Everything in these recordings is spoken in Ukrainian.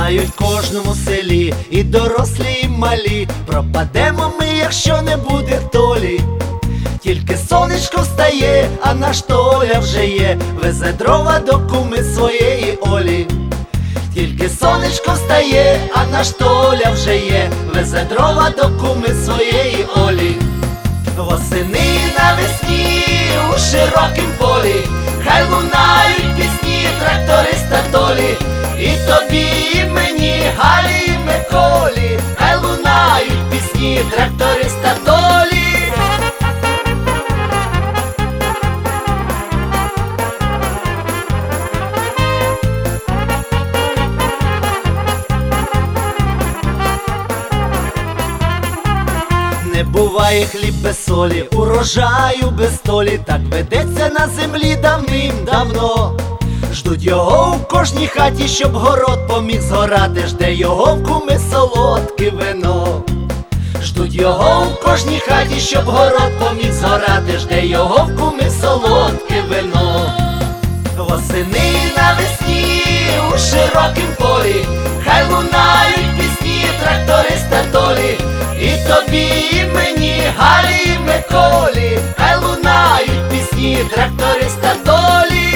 знають в кожному селі, і дорослі, і малі. Пропадемо ми, якщо не буде Толі. Тільки сонечко встає, а наш Толя вже є, везе дрова до куми своєї Олі. Тільки сонечко встає, а наш Толя вже є, везе дрова до куми своєї Олі. Восени навесні у широкім полі хай лунають пісні тракториста Толі. І тобі, і мені, Галі, і Миколі, хай лунають пісні тракториста Толі. Не буває хліб без солі, урожаю без толі. Так ведеться на землі давним-давно. Ждуть його у кожній хаті, щоб город поміг згорати. Жде його в куми солодке вино. Ждуть його у кожній хаті, щоб город поміг згорати. Жде його в куми солодке вино. Восени навесні у широкім полі хай лунають пісні тракториста Толі. І тобі, і мені, Галі, і Миколі, хай лунають пісні тракториста Толі.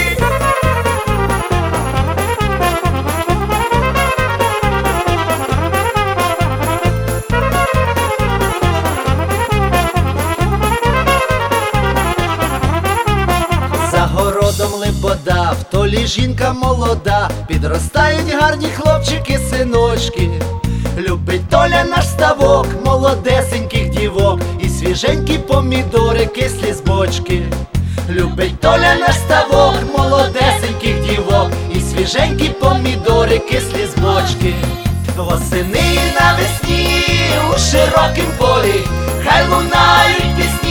За городом лебода, в Толі жінка молода, підростають гарні хлопчики, синочки. Любить Толя наш ставок, молодесеньких дівок, і свіженькі помідори, кислі з бочки. Любить Толя наш ставок, молодесеньких дівок, і свіженькі помідори, кислі з бочки. Восени навесні у широкім полі хай лунають пісні